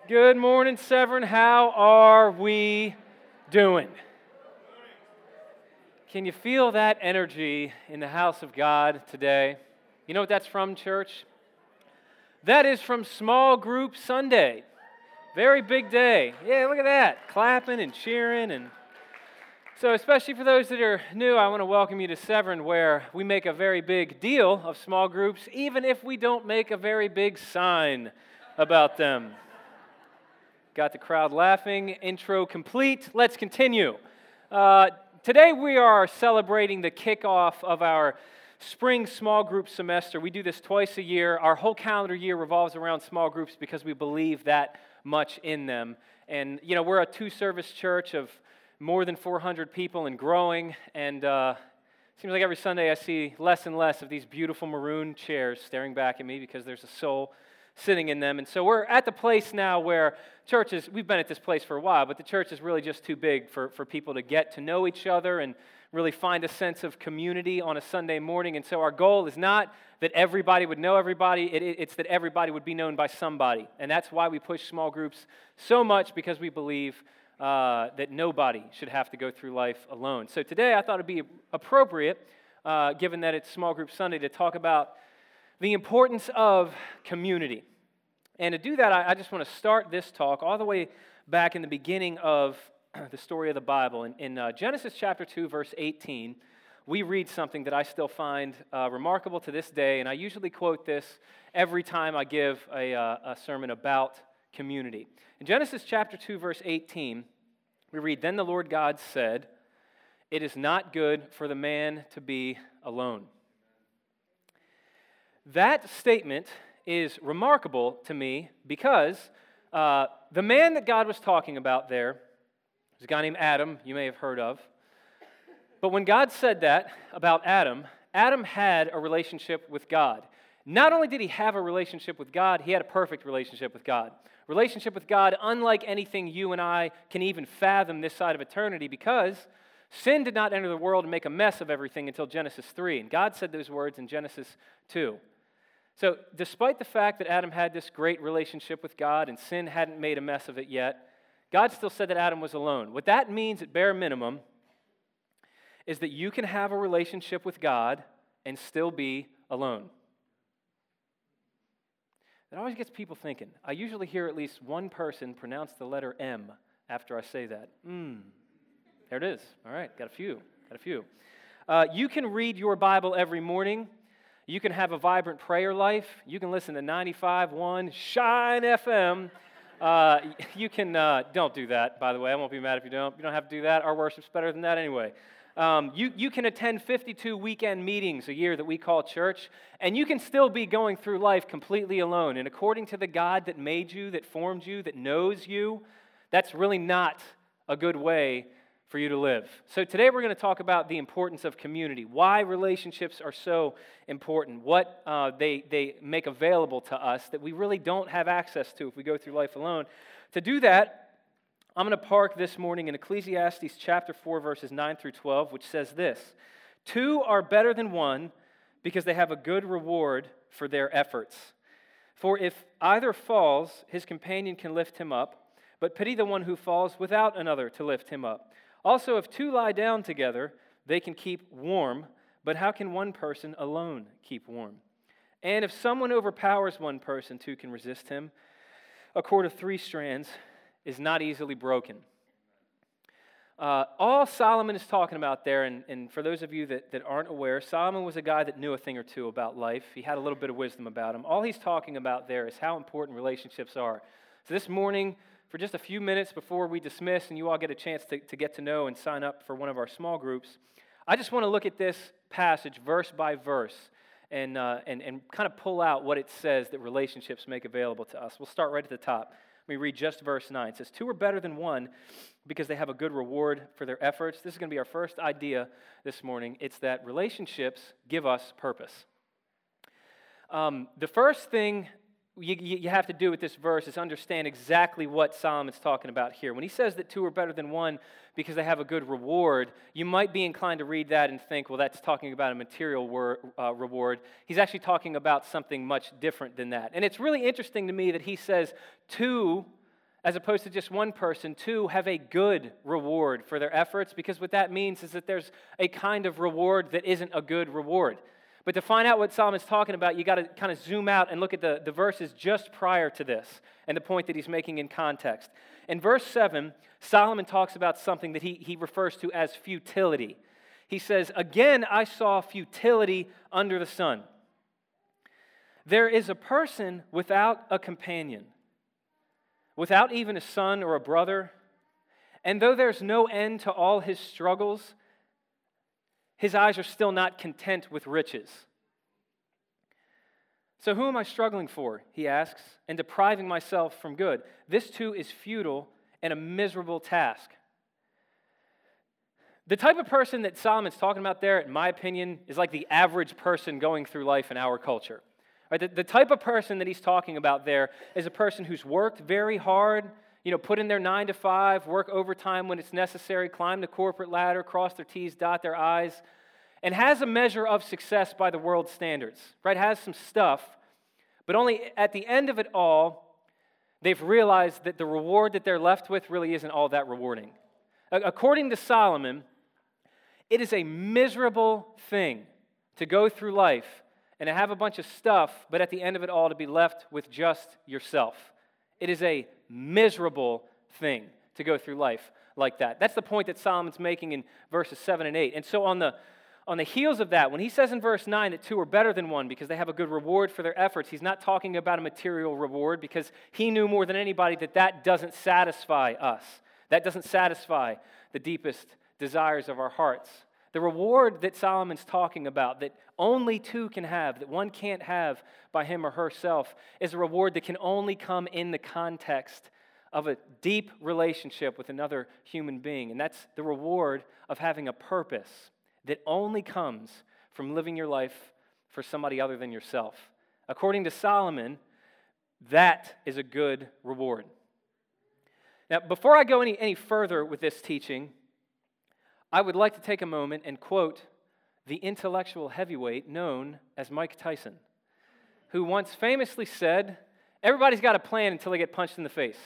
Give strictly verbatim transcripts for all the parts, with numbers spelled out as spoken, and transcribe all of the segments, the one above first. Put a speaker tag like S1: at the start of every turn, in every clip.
S1: Good morning, Severn. How are we doing? Can you feel that energy in the house of God today? You know what that's from, church? That is from Small Group Sunday. Very big day. Yeah, look at that. Clapping and cheering. And so especially for those that are new, I want to welcome you to Severn, where we make a very big deal of small groups, even if we don't make a very big sign about them. Got the crowd laughing. Intro complete. Let's continue. Uh, today we are celebrating the kickoff of our spring small group semester. We do this twice a year. Our whole calendar year revolves around small groups because we believe that much in them. And, you know, we're a two-service church of more than four hundred people and growing. And uh, it seems like every Sunday I see less and less of these beautiful maroon chairs staring back at me because there's a soul sitting in them. And so we're at the place now where churches, we've been at this place for a while, but the church is really just too big for, for people to get to know each other and really find a sense of community on a Sunday morning. And so our goal is not that everybody would know everybody, it, it's that everybody would be known by somebody. And that's why we push small groups so much, because we believe uh, that nobody should have to go through life alone. So today I thought it'd be appropriate, uh, given that it's Small Group Sunday, to talk about the importance of community. And to do that, I, I just want to start this talk all the way back in the beginning of the story of the Bible. In, in uh, Genesis chapter two, verse eighteen, we read something that I still find uh, remarkable to this day, and I usually quote this every time I give a, uh, a sermon about community. In Genesis chapter two, verse eighteen, we read, "Then the Lord God said, 'It is not good for the man to be alone.'" That statement is remarkable to me because uh, the man that God was talking about there is a guy named Adam, you may have heard of. But when God said that about Adam, Adam had a relationship with God. Not only did he have a relationship with God, he had a perfect relationship with God. Relationship with God unlike anything you and I can even fathom this side of eternity, because sin did not enter the world and make a mess of everything until Genesis three. And God said those words in Genesis two. So despite the fact that Adam had this great relationship with God and sin hadn't made a mess of it yet, God still said that Adam was alone. What that means at bare minimum is that you can have a relationship with God and still be alone. That always gets people thinking. I usually hear at least one person pronounce the letter M after I say that. Mmm. There it is. All right, got a few. Got a few. Uh, you can read your Bible every morning. You can have a vibrant prayer life. You can listen to ninety-five point one Shine F M. Uh, you can, uh, don't do that, by the way. I won't be mad if you don't. You don't have to do that. Our worship's better than that anyway. Um, you, you can attend fifty-two weekend meetings a year that we call church, and you can still be going through life completely alone. And according to the God that made you, that formed you, that knows you, that's really not a good way for you to live. So today we're going to talk about the importance of community, why relationships are so important, what uh, they, they make available to us that we really don't have access to if we go through life alone. To do that, I'm going to park this morning in Ecclesiastes chapter four, verses nine through twelve, which says this: "Two are better than one because they have a good reward for their efforts. For if either falls, his companion can lift him up, but pity the one who falls without another to lift him up. Also, if two lie down together, they can keep warm, but how can one person alone keep warm? And if someone overpowers one person, two can resist him. A cord of three strands is not easily broken." Uh, all Solomon is talking about there, and, and for those of you that, that aren't aware, Solomon was a guy that knew a thing or two about life. He had a little bit of wisdom about him. All he's talking about there is how important relationships are. So this morning, for just a few minutes before we dismiss and you all get a chance to, to get to know and sign up for one of our small groups, I just want to look at this passage verse by verse and, uh, and, and kind of pull out what it says that relationships make available to us. We'll start right at the top. Let me read just verse nine. It says, "Two are better than one because they have a good reward for their efforts." This is going to be our first idea this morning. It's that relationships give us purpose. Um, the first thing You, you have to do with this verse is understand exactly what Solomon's talking about here. When he says that two are better than one because they have a good reward, you might be inclined to read that and think, well, that's talking about a material wor- uh, reward. He's actually talking about something much different than that. And it's really interesting to me that he says two as opposed to just one person, two, have a good reward for their efforts, because what that means is that there's a kind of reward that isn't a good reward. But to find out what Solomon's talking about, you got to kind of zoom out and look at the, the verses just prior to this and the point that he's making in context. In verse seven, Solomon talks about something that he, he refers to as futility. He says, "Again, I saw futility under the sun. There is a person without a companion, without even a son or a brother, and though there's no end to all his struggles, his eyes are still not content with riches. So who am I struggling for?" he asks, "and depriving myself from good? This too is futile and a miserable task." The type of person that Solomon's talking about there, in my opinion, is like the average person going through life in our culture. Right? The, the type of person that he's talking about there is a person who's worked very hard, you know, put in their nine to five, work overtime when it's necessary, climb the corporate ladder, cross their T's, dot their I's, and has a measure of success by the world's standards, right? Has some stuff, but only at the end of it all, they've realized that the reward that they're left with really isn't all that rewarding. According to Solomon, it is a miserable thing to go through life and to have a bunch of stuff, but at the end of it all to be left with just yourself. It is a miserable thing to go through life like that. That's the point that Solomon's making in verses seven and eight. And so on the on the heels of that, when he says in verse nine that two are better than one because they have a good reward for their efforts, he's not talking about a material reward, because he knew more than anybody that that doesn't satisfy us. That doesn't satisfy the deepest desires of our hearts. The reward that Solomon's talking about, that only two can have, that one can't have by him or herself, is a reward that can only come in the context of a deep relationship with another human being. And that's the reward of having a purpose that only comes from living your life for somebody other than yourself. According to Solomon, that is a good reward. Now, before I go any, any further with this teaching, I would like to take a moment and quote the intellectual heavyweight known as Mike Tyson, who once famously said, "Everybody's got a plan until they get punched in the face."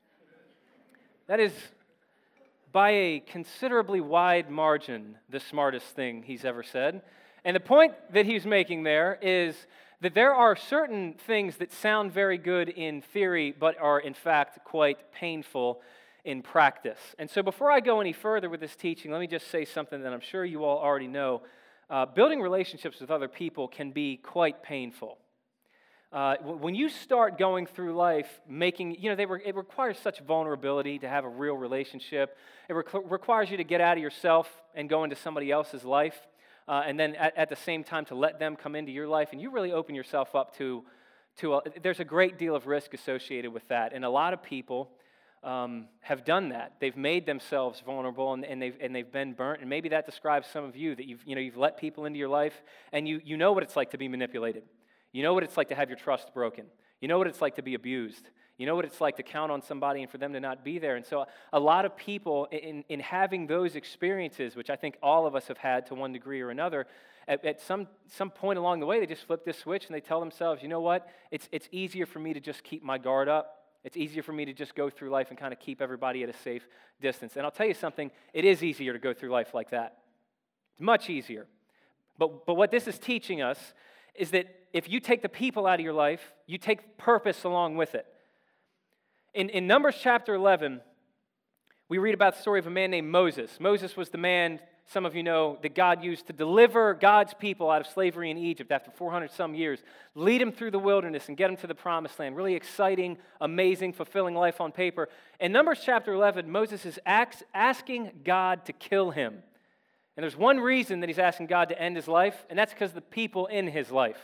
S1: That is, by a considerably wide margin, the smartest thing he's ever said. And the point that he's making there is that there are certain things that sound very good in theory, but are in fact quite painful in practice. And so before I go any further with this teaching, let me just say something that I'm sure you all already know. Uh, building relationships with other people can be quite painful. Uh, when you start going through life making, you know, they re- it requires such vulnerability to have a real relationship. It re- requires you to get out of yourself and go into somebody else's life, uh, and then at, at the same time to let them come into your life, and you really open yourself up to, to a, there's a great deal of risk associated with that, and a lot of people um, have done that. They've made themselves vulnerable, and, and they've and they've been burnt, and maybe that describes some of you, that you've you know you've let people into your life, and you you know what it's like to be manipulated. You know what it's like to have your trust broken. You know what it's like to be abused. You know what it's like to count on somebody and for them to not be there. And so a lot of people, in, in having those experiences, which I think all of us have had to one degree or another, at, at some, some point along the way, they just flip this switch and they tell themselves, you know what, it's, it's easier for me to just keep my guard up. It's easier for me to just go through life and kind of keep everybody at a safe distance. And I'll tell you something, it is easier to go through life like that. It's much easier. But, but what this is teaching us is that if you take the people out of your life, you take purpose along with it. In, in Numbers chapter eleven, we read about the story of a man named Moses. Moses was the man, some of you know, that God used to deliver God's people out of slavery in Egypt after four hundred some years, lead them through the wilderness and get them to the promised land. Really exciting, amazing, fulfilling life on paper. In Numbers chapter eleven, Moses is ask, asking God to kill him. And there's one reason that he's asking God to end his life, and that's because of the people in his life.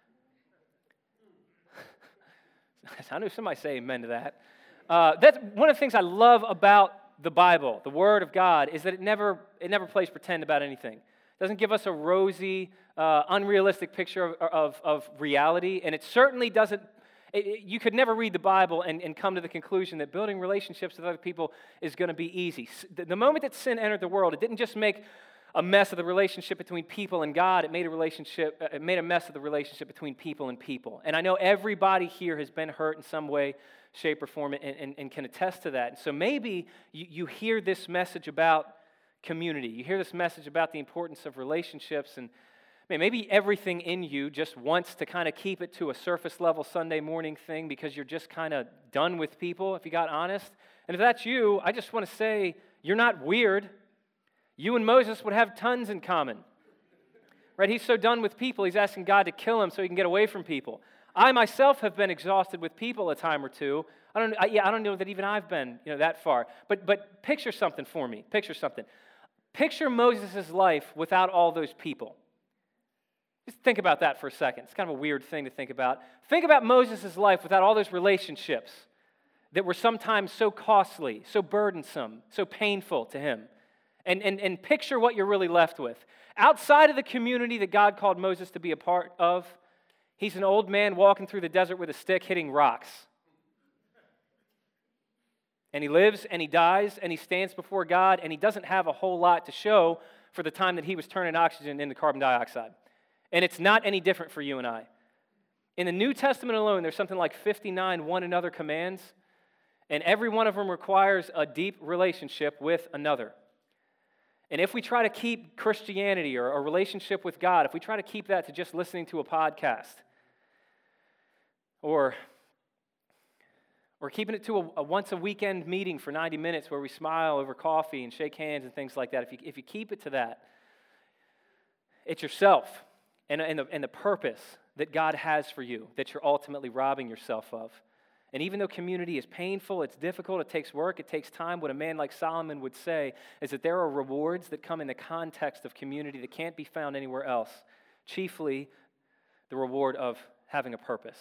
S1: I know somebody say amen to that. Uh, that's one of the things I love about the Bible, the Word of God, is that it never it never plays pretend about anything. It doesn't give us a rosy, uh, unrealistic picture of, of, of reality, and it certainly doesn't. It, it, you could never read the Bible and, and come to the conclusion that building relationships with other people is going to be easy. The, the moment that sin entered the world, it didn't just make a mess of the relationship between people and God. It made a relationship, uh, it made a mess of the relationship between people and people. And I know everybody here has been hurt in some way, shape, or form, and, and, and can attest to that. And so maybe you, you hear this message about community. You hear this message about the importance of relationships, and man, maybe everything in you just wants to kind of keep it to a surface level Sunday morning thing because you're just kind of done with people, if you got honest. And if that's you, I just want to say you're not weird. You and Moses would have tons in common. Right? He's so done with people, he's asking God to kill him so he can get away from people. I myself have been exhausted with people a time or two. I don't, I, yeah, I don't know that even I've been, you know, that far. But but picture something for me. Picture something. Picture Moses' life without all those people. Just think about that for a second. It's kind of a weird thing to think about. Think about Moses' life without all those relationships that were sometimes so costly, so burdensome, so painful to him. And, and, and picture what you're really left with. Outside of the community that God called Moses to be a part of, he's an old man walking through the desert with a stick hitting rocks. And he lives and he dies and he stands before God and he doesn't have a whole lot to show for the time that he was turning oxygen into carbon dioxide. And it's not any different for you and I. In the New Testament alone, there's something like fifty-nine one another commands, and every one of them requires a deep relationship with another. And if we try to keep Christianity or a relationship with God, if we try to keep that to just listening to a podcast, or, or keeping it to a, a once-a-weekend meeting for ninety minutes where we smile over coffee and shake hands and things like that, if you, if you keep it to that, it's yourself and, and, the, and the purpose that God has for you that you're ultimately robbing yourself of. And even though community is painful, it's difficult, it takes work, it takes time, what a man like Solomon would say is that there are rewards that come in the context of community that can't be found anywhere else, chiefly the reward of having a purpose.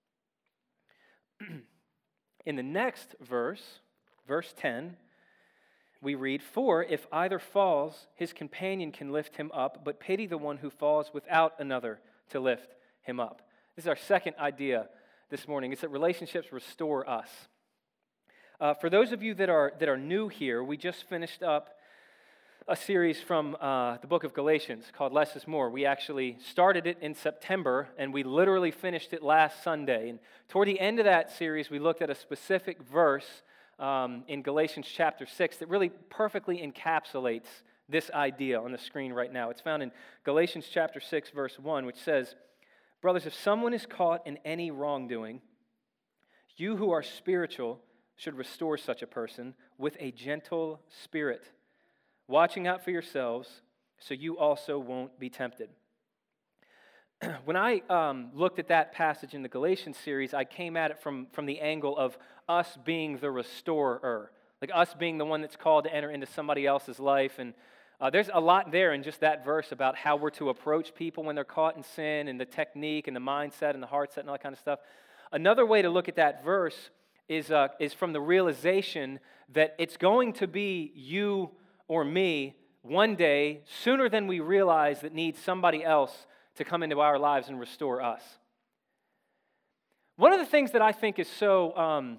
S1: In the next verse, verse ten, we read, "For if either falls, his companion can lift him up, but pity the one who falls without another to lift him up." This is our second idea this morning. It's that relationships restore us. Uh, for those of you that are that are new here, we just finished up a series from uh, the book of Galatians called Less is More. We actually started it in September, and we literally finished it last Sunday. And toward the end of that series, we looked at a specific verse um, in Galatians chapter six that really perfectly encapsulates this idea on the screen right now. It's found in Galatians chapter six, verse one, which says, "Brothers, if someone is caught in any wrongdoing, you who are spiritual should restore such a person with a gentle spirit, watching out for yourselves so you also won't be tempted." When I um, looked at that passage in the Galatians series, I came at it from, from the angle of us being the restorer, like us being the one that's called to enter into somebody else's life. And Uh, there's a lot there in just that verse about how we're to approach people when they're caught in sin and the technique and the mindset and the heart set and all that kind of stuff. Another way to look at that verse is, uh, is from the realization that it's going to be you or me one day, sooner than we realize, that needs somebody else to come into our lives and restore us. One of the things that I think is so um,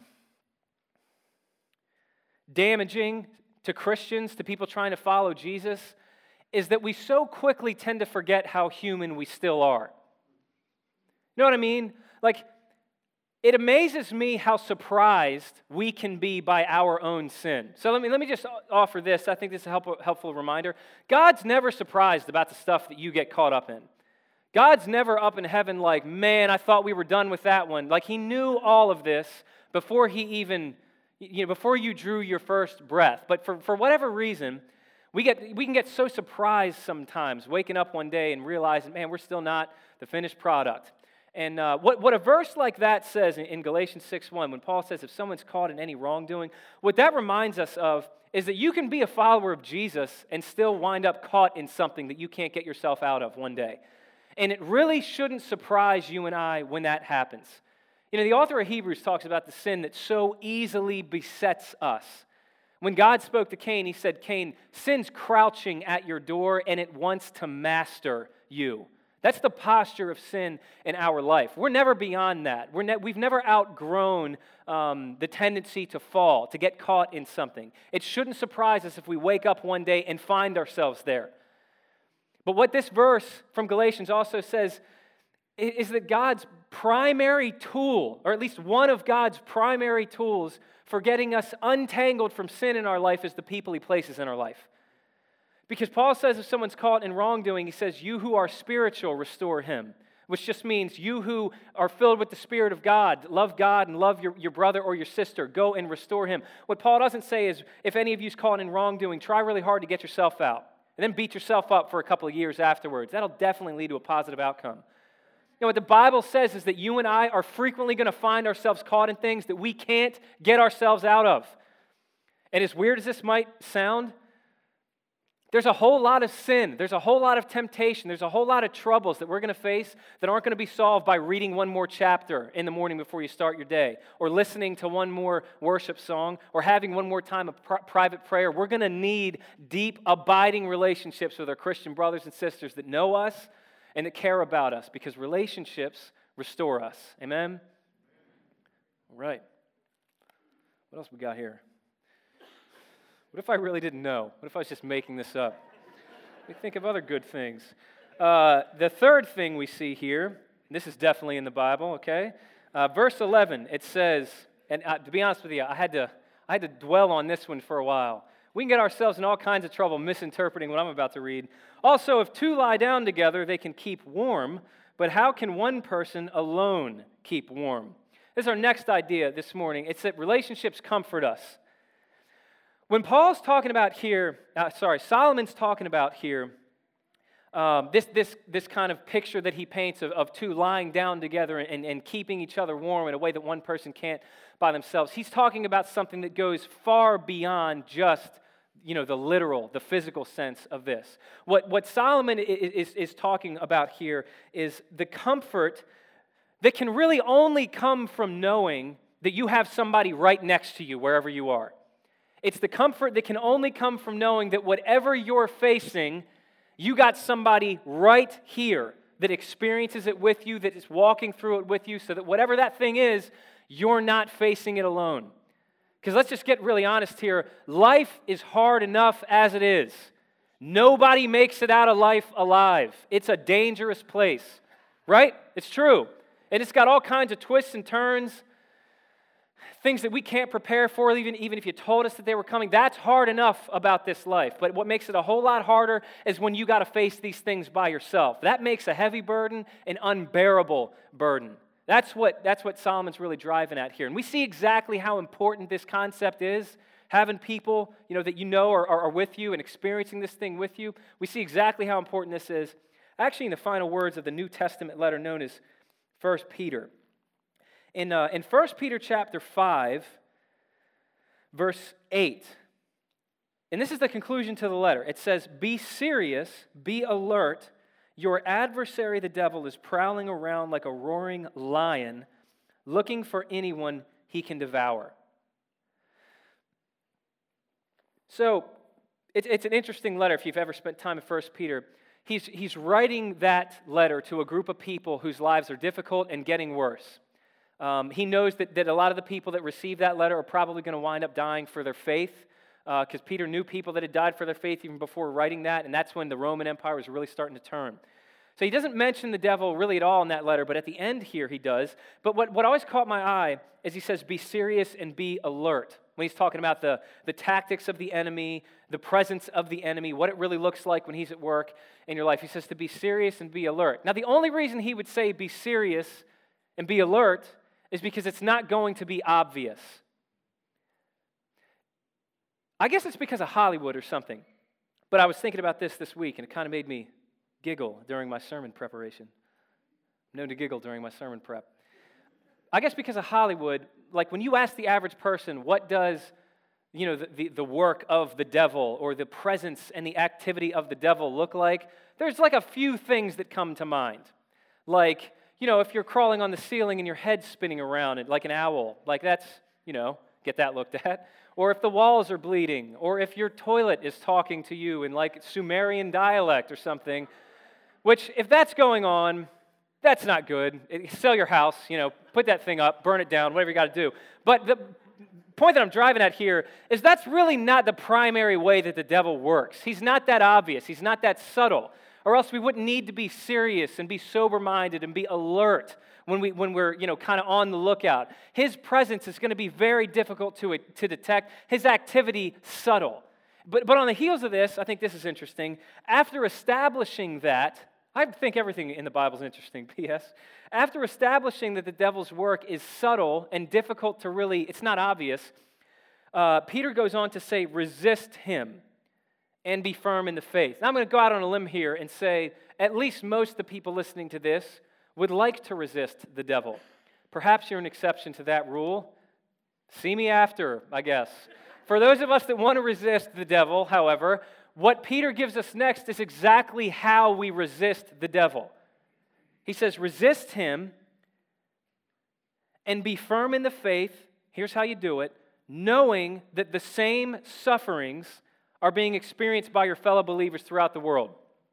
S1: damaging to Christians, to people trying to follow Jesus, is that we so quickly tend to forget how human we still are. You know what I mean? Like, it amazes me how surprised we can be by our own sin. So let me let me just offer this. I think this is a helpful, helpful reminder. God's never surprised about the stuff that you get caught up in. God's never up in heaven like, man, I thought we were done with that one. Like, he knew all of this before he even, you know, before you drew your first breath. But for, for whatever reason, we get we can get so surprised sometimes, waking up one day and realizing, man, we're still not the finished product. And uh, what, what a verse like that says in, in Galatians six one, when Paul says if someone's caught in any wrongdoing, what that reminds us of is that you can be a follower of Jesus and still wind up caught in something that you can't get yourself out of one day. And it really shouldn't surprise you and I when that happens. You know, the author of Hebrews talks about the sin that so easily besets us. When God spoke to Cain, he said, Cain, sin's crouching at your door and it wants to master you. That's the posture of sin in our life. We're never beyond that. We're ne- we've never outgrown um, the tendency to fall, to get caught in something. It shouldn't surprise us if we wake up one day and find ourselves there. But what this verse from Galatians also says is that God's primary tool, or at least one of God's primary tools for getting us untangled from sin in our life, is the people He places in our life. Because Paul says if someone's caught in wrongdoing, he says, you who are spiritual, restore him. Which just means you who are filled with the Spirit of God, love God and love your, your brother or your sister, go and restore him. What Paul doesn't say is, if any of you's caught in wrongdoing, try really hard to get yourself out. And then beat yourself up for a couple of years afterwards. That'll definitely lead to a positive outcome. You know, what the Bible says is that you and I are frequently going to find ourselves caught in things that we can't get ourselves out of. And as weird as this might sound, there's a whole lot of sin, there's a whole lot of temptation, there's a whole lot of troubles that we're going to face that aren't going to be solved by reading one more chapter in the morning before you start your day, or listening to one more worship song, or having one more time of pr- private prayer. We're going to need deep, abiding relationships with our Christian brothers and sisters that know us and that care about us, because relationships restore us. Amen? All right. What else we got here? What if I really didn't know? What if I was just making this up? We think of other good things. Uh, the third thing we see here, and this is definitely in the Bible, okay? Uh, verse eleven, it says, and uh, to be honest with you, I had to I had to dwell on this one for a while. We can get ourselves in all kinds of trouble misinterpreting what I'm about to read. Also, if two lie down together, they can keep warm, but how can one person alone keep warm? This is our next idea this morning. It's that relationships comfort us. When Paul's talking about here, uh, sorry, Solomon's talking about here, um, this, this, this kind of picture that he paints of, of two lying down together and, and keeping each other warm in a way that one person can't by themselves. He's talking about something that goes far beyond just, you know, the literal, the physical sense of this. What, what Solomon is, is, is talking about here is the comfort that can really only come from knowing that you have somebody right next to you wherever you are. It's the comfort that can only come from knowing that whatever you're facing, you got somebody right here that experiences it with you, that is walking through it with you, so that whatever that thing is, you're not facing it alone. Because let's just get really honest here. Life is hard enough as it is. Nobody makes it out of life alive. It's a dangerous place, right? It's true. And it's got all kinds of twists and turns, things that we can't prepare for, even, even if you told us that they were coming. That's hard enough about this life. But what makes it a whole lot harder is when you got to face these things by yourself. That makes a heavy burden an unbearable burden. That's what, that's what Solomon's really driving at here. And we see exactly how important this concept is, having people, you know, that you know are, are, are with you and experiencing this thing with you. We see exactly how important this is. Actually, in the final words of the New Testament letter known as First Peter. In, uh, in First Peter chapter five, verse eight, and this is the conclusion to the letter. It says, "Be serious, be alert. Your adversary, the devil, is prowling around like a roaring lion, looking for anyone he can devour." So, it's, it's an interesting letter if you've ever spent time in First Peter. He's, he's writing that letter to a group of people whose lives are difficult and getting worse. Um, he knows that, that a lot of the people that receive that letter are probably going to wind up dying for their faith, because uh, Peter knew people that had died for their faith even before writing that, and that's when the Roman Empire was really starting to turn. So he doesn't mention the devil really at all in that letter, but at the end here he does. But what, what always caught my eye is he says, be serious and be alert. When he's talking about the, the tactics of the enemy, the presence of the enemy, what it really looks like when he's at work in your life. He says to be serious and be alert. Now the only reason he would say be serious and be alert is because it's not going to be obvious. I guess it's because of Hollywood or something. But I was thinking about this this week, and it kind of made me giggle during my sermon preparation. I'm known to giggle during my sermon prep. I guess because of Hollywood, like when you ask the average person, what does, you know, the, the, the work of the devil or the presence and the activity of the devil look like, there's like a few things that come to mind. Like, you know, if you're crawling on the ceiling and your head's spinning around like an owl, like that's, you know, get that looked at. Or if the walls are bleeding, or if your toilet is talking to you in like Sumerian dialect or something, which if that's going on, that's not good. Sell your house, you know, put that thing up, burn it down, whatever you got to do. But the point that I'm driving at here is that's really not the primary way that the devil works. He's not that obvious. He's not that subtle. or else we wouldn't need to be serious and be sober-minded and be alert when, we, when we're, you know, kind of on the lookout. His presence is going to be very difficult to, to detect. His activity, subtle. But, but on the heels of this, I think this is interesting. After establishing that, I think everything in the Bible is interesting, P S After establishing that the devil's work is subtle and difficult to really, it's not obvious, uh, Peter goes on to say, resist him and be firm in the faith. Now I'm going to go out on a limb here and say, at least most of the people listening to this would like to resist the devil. Perhaps you're an exception to that rule. See me after, I guess. For those of us that want to resist the devil, however, what Peter gives us next is exactly how we resist the devil. He says, resist him and be firm in the faith. Here's how you do it. Knowing that the same sufferings are being experienced by your fellow believers throughout the world.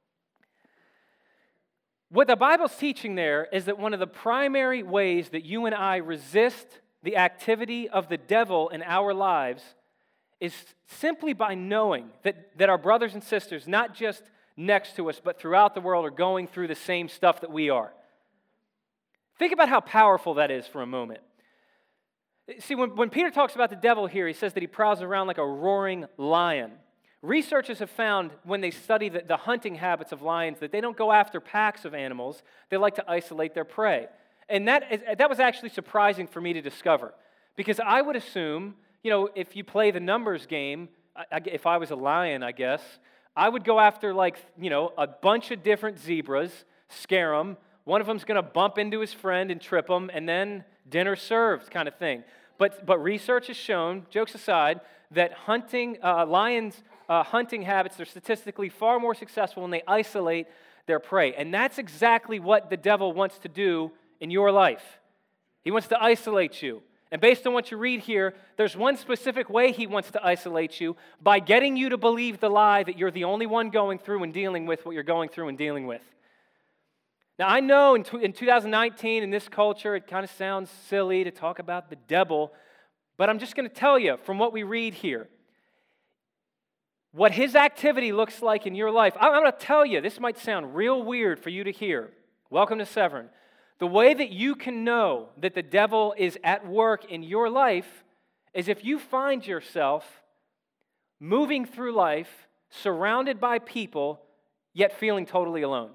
S1: What the Bible's teaching there is that one of the primary ways that you and I resist the activity of the devil in our lives is simply by knowing that, that our brothers and sisters, not just next to us, but throughout the world, are going through the same stuff that we are. Think about how powerful that is for a moment. See, when, when Peter talks about the devil here, he says that he prowls around like a roaring lion. Researchers have found, when they study the, the hunting habits of lions, that they don't go after packs of animals. They like to isolate their prey. And that, is, that was actually surprising for me to discover, because I would assume, you know, if you play the numbers game, I, I, if I was a lion, I guess, I would go after, like, you know, a bunch of different zebras, scare them. One of them's going to bump into his friend and trip him, and then dinner served kind of thing. But but research has shown, jokes aside, that hunting uh, lions' uh, hunting habits are statistically far more successful when they isolate their prey. And that's exactly what the devil wants to do in your life. He wants to isolate you. And based on what you read here, there's one specific way he wants to isolate you, by getting you to believe the lie that you're the only one going through and dealing with what you're going through and dealing with. Now, I know in, in two thousand nineteen, in this culture, it kind of sounds silly to talk about the devil, but I'm just going to tell you from what we read here, what his activity looks like in your life. I'm going to tell you, this might sound real weird for you to hear. Welcome to Severn. The way that you can know that the devil is at work in your life is if you find yourself moving through life, surrounded by people, yet feeling totally alone.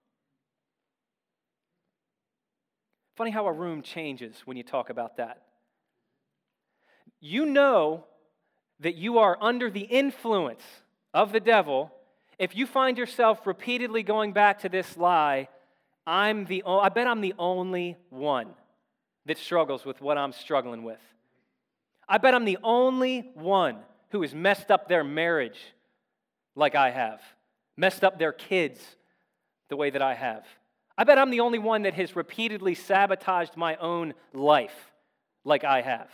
S1: Funny how a room changes when you talk about that. You know that you are under the influence of the devil if you find yourself repeatedly going back to this lie, I'm the o- I bet I'm the only one that struggles with what I'm struggling with. I bet I'm the only one who has messed up their marriage like I have, messed up their kids the way that I have. I bet I'm the only one that has repeatedly sabotaged my own life like I have.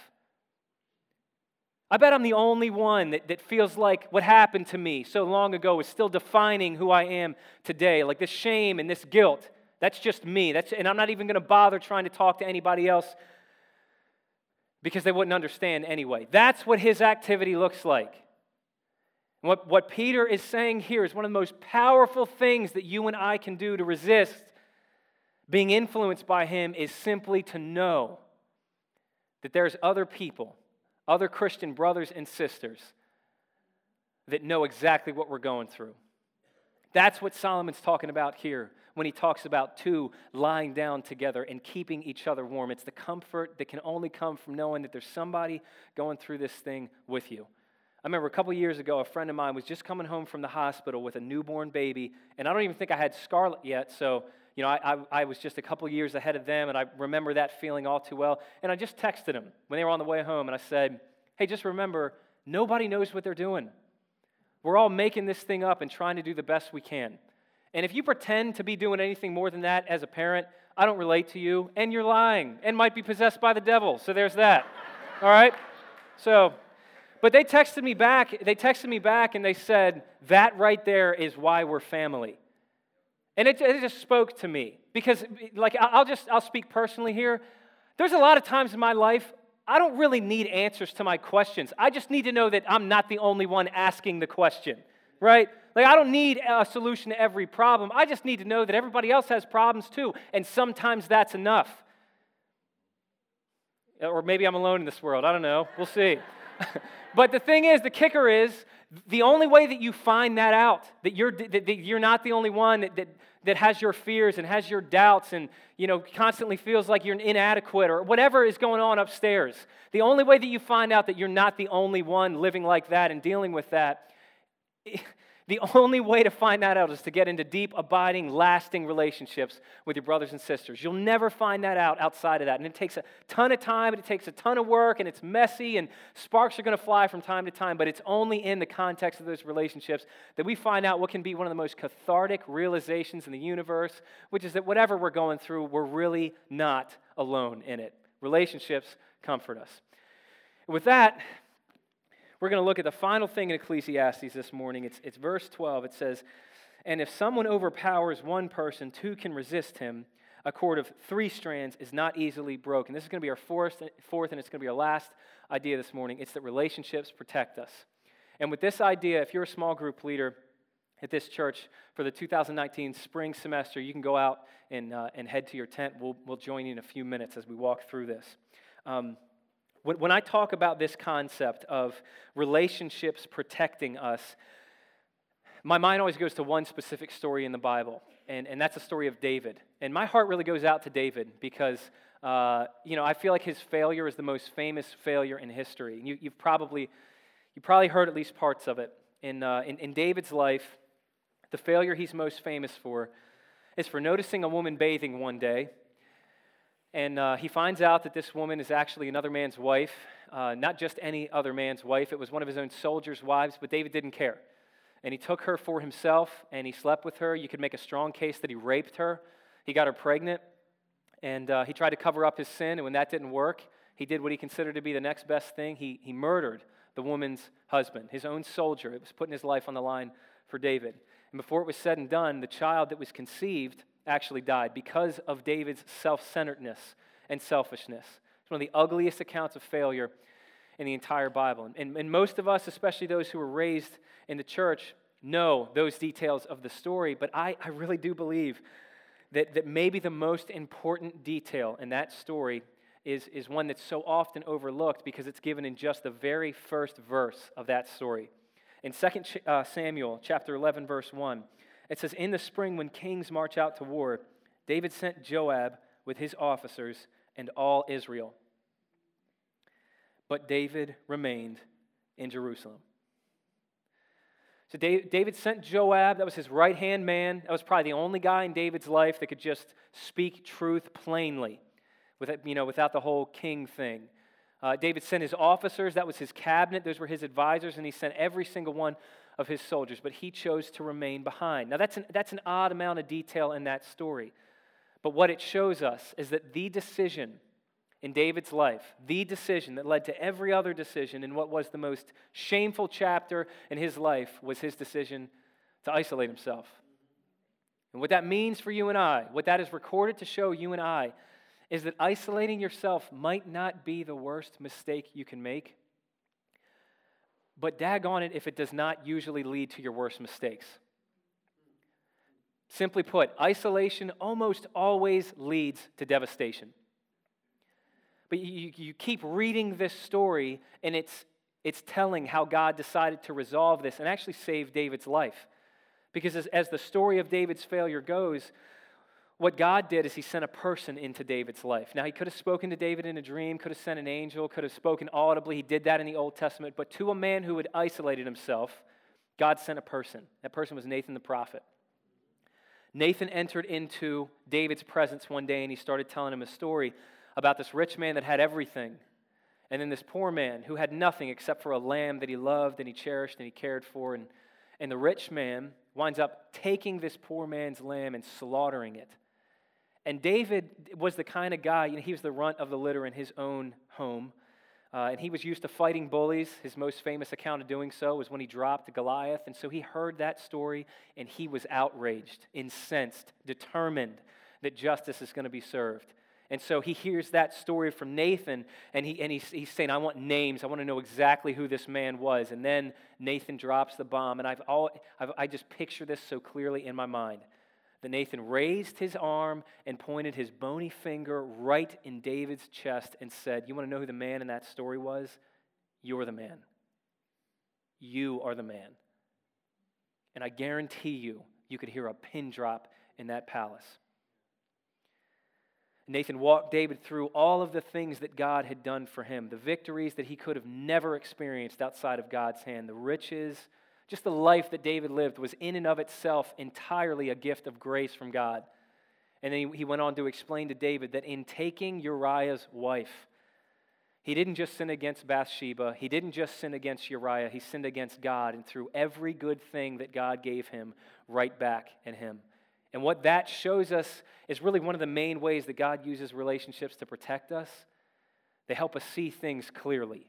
S1: I bet I'm the only one that, that feels like what happened to me so long ago is still defining who I am today. Like this shame and this guilt, that's just me. That's, and I'm not even going to bother trying to talk to anybody else because they wouldn't understand anyway. That's what his activity looks like. And what, what Peter is saying here is one of the most powerful things that you and I can do to resist being influenced by him is simply to know that there's other people, other Christian brothers and sisters that know exactly what we're going through. That's what Solomon's talking about here when he talks about two lying down together and keeping each other warm. It's the comfort that can only come from knowing that there's somebody going through this thing with you. I remember a couple years ago, a friend of mine was just coming home from the hospital with a newborn baby, and I don't even think I had Scarlett yet, so you know, I, I, I was just a couple years ahead of them, and I remember that feeling all too well. And I just texted them when they were on the way home, and I said, hey, just remember, nobody knows what they're doing. We're all making this thing up and trying to do the best we can. And if you pretend to be doing anything more than that as a parent, I don't relate to you, and you're lying, and might be possessed by the devil. So there's that. All right? So, but they texted me back, they texted me back, and they said, that right there is why we're family. And it, it just spoke to me because, like, I'll just, I'll speak personally here. There's a lot of times in my life, I don't really need answers to my questions. I just need to know that I'm not the only one asking the question, right? Like, I don't need a solution to every problem. I just need to know that everybody else has problems too, and sometimes that's enough. Or maybe I'm alone in this world. I don't know. We'll see. But the thing is, the kicker is, the only way that you find that out, that you're that, that you're not the only one that, that that has your fears and has your doubts and, you know, constantly feels like you're inadequate or whatever is going on upstairs. The only way that you find out that you're not the only one living like that and dealing with that, the only way to find that out is to get into deep, abiding, lasting relationships with your brothers and sisters. You'll never find that out outside of that. And it takes a ton of time, and it takes a ton of work, and it's messy, and sparks are going to fly from time to time, but it's only in the context of those relationships that we find out what can be one of the most cathartic realizations in the universe, which is that whatever we're going through, we're really not alone in it. Relationships comfort us. With that, we're going to look at the final thing in Ecclesiastes this morning. It's, it's verse twelve. It says, "And if someone overpowers one person, two can resist him. A cord of three strands is not easily broken." This is going to be our fourth, fourth and it's going to be our last idea this morning. It's that relationships protect us. And with this idea, if you're a small group leader at this church for the two thousand nineteen spring semester, you can go out and, uh, and head to your tent. We'll, we'll join you in a few minutes as we walk through this. Um, When I talk about this concept of relationships protecting us, my mind always goes to one specific story in the Bible, and, and that's the story of David. And my heart really goes out to David because, uh, you know, I feel like his failure is the most famous failure in history. You, you've probably you probably heard at least parts of it. In, uh, in, in David's life, the failure he's most famous for is for noticing a woman bathing one day. And uh, he finds out that this woman is actually another man's wife, uh, not just any other man's wife. It was one of his own soldiers' wives, but David didn't care. And he took her for himself, and he slept with her. You could make a strong case that he raped her. He got her pregnant, and uh, he tried to cover up his sin, and when that didn't work, he did what he considered to be the next best thing. He, he murdered the woman's husband, his own soldier. It was putting his life on the line for David. And before it was said and done, the child that was conceived actually died because of David's self-centeredness and selfishness. It's one of the ugliest accounts of failure in the entire Bible. And, and most of us, especially those who were raised in the church, know those details of the story, but I, I really do believe that, that maybe the most important detail in that story is, is one that's so often overlooked because it's given in just the very first verse of that story. In Second Samuel chapter eleven, verse one, it says, "In the spring when kings march out to war, David sent Joab with his officers and all Israel. But David remained in Jerusalem." So David sent Joab. That was his right-hand man. That was probably the only guy in David's life that could just speak truth plainly, without, you know, without the whole king thing. Uh, David sent his officers. That was his cabinet. Those were his advisors, and he sent every single one of his soldiers, but he chose to remain behind. Now, that's an, that's an odd amount of detail in that story, but what it shows us is that the decision in David's life, the decision that led to every other decision in what was the most shameful chapter in his life, was his decision to isolate himself. And what that means for you and I, what that is recorded to show you and I, is that isolating yourself might not be the worst mistake you can make, but daggone it if it does not usually lead to your worst mistakes. Simply put, isolation almost always leads to devastation. But you, you keep reading this story, and it's, it's telling how God decided to resolve this and actually save David's life. Because as, as the story of David's failure goes, what God did is he sent a person into David's life. Now, he could have spoken to David in a dream, could have sent an angel, could have spoken audibly. He did that in the Old Testament. But to a man who had isolated himself, God sent a person. That person was Nathan the prophet. Nathan entered into David's presence one day, and he started telling him a story about this rich man that had everything, and then this poor man who had nothing except for a lamb that he loved and he cherished and he cared for. And, and the rich man winds up taking this poor man's lamb and slaughtering it. And David was the kind of guy, you know, he was the runt of the litter in his own home. Uh, and he was used to fighting bullies. His most famous account of doing so was when he dropped Goliath. And so he heard that story, and he was outraged, incensed, determined that justice is going to be served. And so he hears that story from Nathan, and, he, and he's, he's saying, I want names. I want to know exactly who this man was. And then Nathan drops the bomb, and I've all, I've, I just picture this so clearly in my mind. That Nathan raised his arm and pointed his bony finger right in David's chest and said, you want to know who the man in that story was? You're the man. You are the man. And I guarantee you, you could hear a pin drop in that palace. Nathan walked David through all of the things that God had done for him, the victories that he could have never experienced outside of God's hand, the riches, just the life that David lived was in and of itself entirely a gift of grace from God. And then he went on to explain to David that in taking Uriah's wife, he didn't just sin against Bathsheba, he didn't just sin against Uriah, he sinned against God and threw every good thing that God gave him right back at him. And what that shows us is really one of the main ways that God uses relationships to protect us. They help us see things clearly.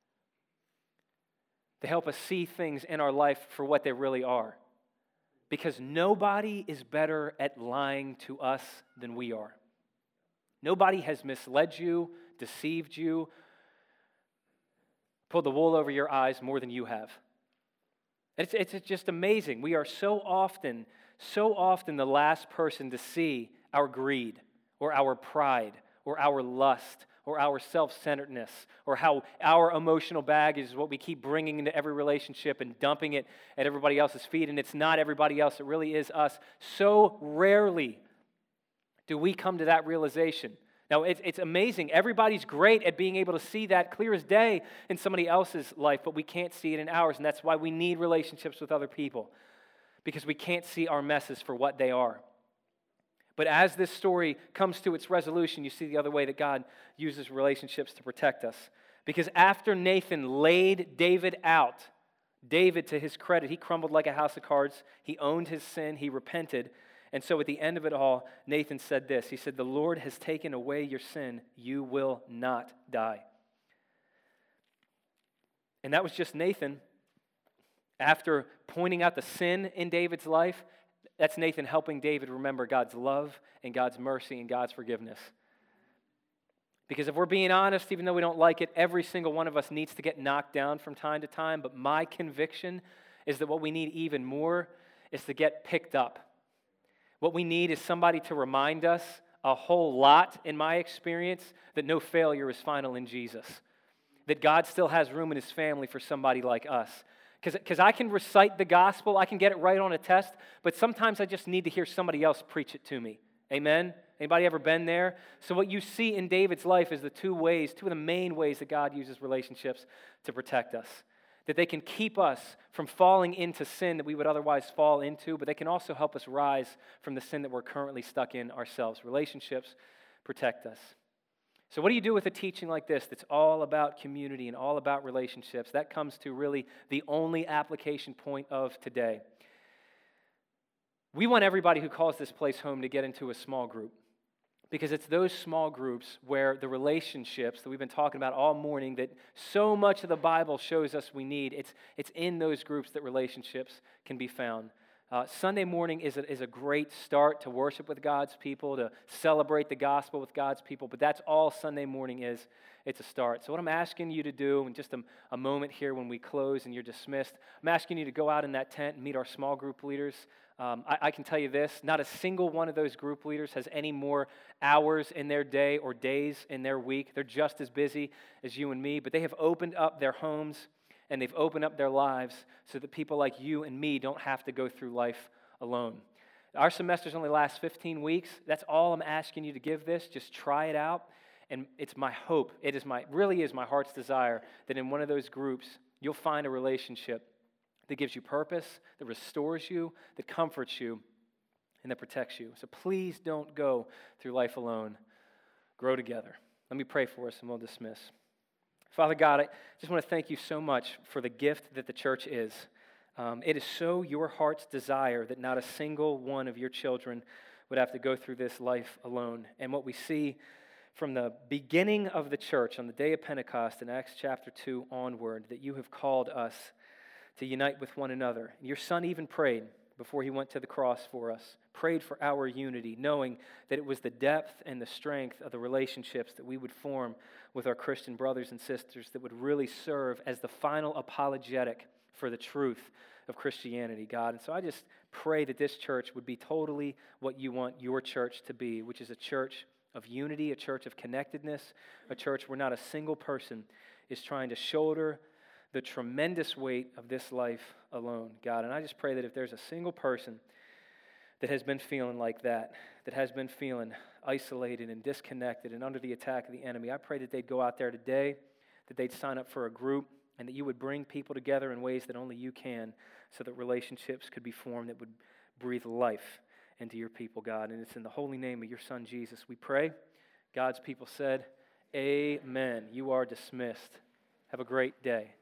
S1: They help us see things in our life for what they really are. Because nobody is better at lying to us than we are. Nobody has misled you, deceived you, pulled the wool over your eyes more than you have. It's, it's just amazing. We are so often, so often the last person to see our greed or our pride or our lust or our self-centeredness, or how our emotional baggage is what we keep bringing into every relationship and dumping it at everybody else's feet, and it's not everybody else, it really is us. So rarely do we come to that realization. Now, it's, it's amazing. Everybody's great at being able to see that clear as day in somebody else's life, but we can't see it in ours, and that's why we need relationships with other people, because we can't see our messes for what they are. But as this story comes to its resolution, you see the other way that God uses relationships to protect us. Because after Nathan laid David out, David, to his credit, he crumbled like a house of cards. He owned his sin. He repented. And so at the end of it all, Nathan said this. He said, the Lord has taken away your sin. You will not die. And that was just Nathan. After pointing out the sin in David's life, that's Nathan helping David remember God's love and God's mercy and God's forgiveness. Because if we're being honest, even though we don't like it, every single one of us needs to get knocked down from time to time. But my conviction is that what we need even more is to get picked up. What we need is somebody to remind us a whole lot, in my experience, that no failure is final in Jesus. That God still has room in his family for somebody like us. Because I can recite the gospel, I can get it right on a test, but sometimes I just need to hear somebody else preach it to me. Amen? Anybody ever been there? So what you see in David's life is the two ways, two of the main ways that God uses relationships to protect us. That they can keep us from falling into sin that we would otherwise fall into, but they can also help us rise from the sin that we're currently stuck in ourselves. Relationships protect us. So what do you do with a teaching like this that's all about community and all about relationships? That comes to really the only application point of today. We want everybody who calls this place home to get into a small group, because it's those small groups where the relationships that we've been talking about all morning that so much of the Bible shows us we need, it's, it's in those groups that relationships can be found. Uh, Sunday morning is a, is a great start to worship with God's people, to celebrate the gospel with God's people, but that's all Sunday morning is. It's a start. So what I'm asking you to do in just a, a moment here when we close and you're dismissed, I'm asking you to go out in that tent and meet our small group leaders. Um, I, I can tell you this, not a single one of those group leaders has any more hours in their day or days in their week. They're just as busy as you and me, but they have opened up their homes and they've opened up their lives so that people like you and me don't have to go through life alone. Our semesters only last fifteen weeks. That's all I'm asking you to give this. Just try it out. And it's my hope, it is my really is my heart's desire that in one of those groups you'll find a relationship that gives you purpose, that restores you, that comforts you, and that protects you. So please don't go through life alone. Grow together. Let me pray for us and we'll dismiss. Father God, I just want to thank you so much for the gift that the church is. Um, it is so your heart's desire that not a single one of your children would have to go through this life alone. And what we see from the beginning of the church on the day of Pentecost in Acts chapter two onward, that you have called us to unite with one another. Your son even prayed, before he went to the cross for us, prayed for our unity, knowing that it was the depth and the strength of the relationships that we would form with our Christian brothers and sisters that would really serve as the final apologetic for the truth of Christianity, God. And so I just pray that this church would be totally what you want your church to be, which is a church of unity, a church of connectedness, a church where not a single person is trying to shoulder the tremendous weight of this life alone, God. And I just pray that if there's a single person that has been feeling like that, that has been feeling isolated and disconnected and under the attack of the enemy, I pray that they'd go out there today, that they'd sign up for a group, and that you would bring people together in ways that only you can so that relationships could be formed that would breathe life into your people, God. And it's in the holy name of your Son, Jesus, we pray. God's people said, amen. You are dismissed. Have a great day.